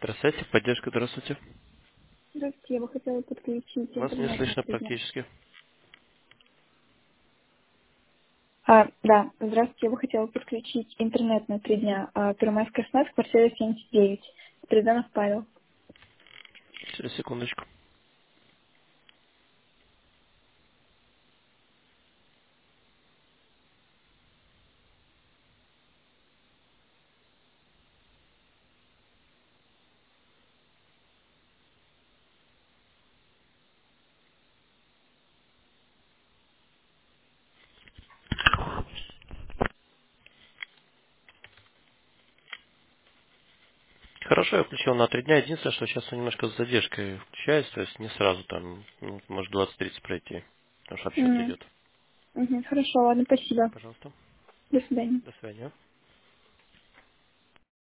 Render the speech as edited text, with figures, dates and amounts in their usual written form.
Здравствуйте, поддержка, здравствуйте. Здравствуйте, я бы хотела подключить Вас не интернет на слышно 3 дня. практически. Да, здравствуйте, я бы хотела подключить интернет на 3 дня. Первомайская 16, квартира 79. Приданов Павел. Через секундочку. Хорошо, я включил на 3 дня. Единственное, что сейчас он немножко с задержкой включается, то есть не сразу там, может 20-30 пройти, потому что отсчет М, идет. Хорошо, ладно, спасибо. Пожалуйста. До свидания. До свидания.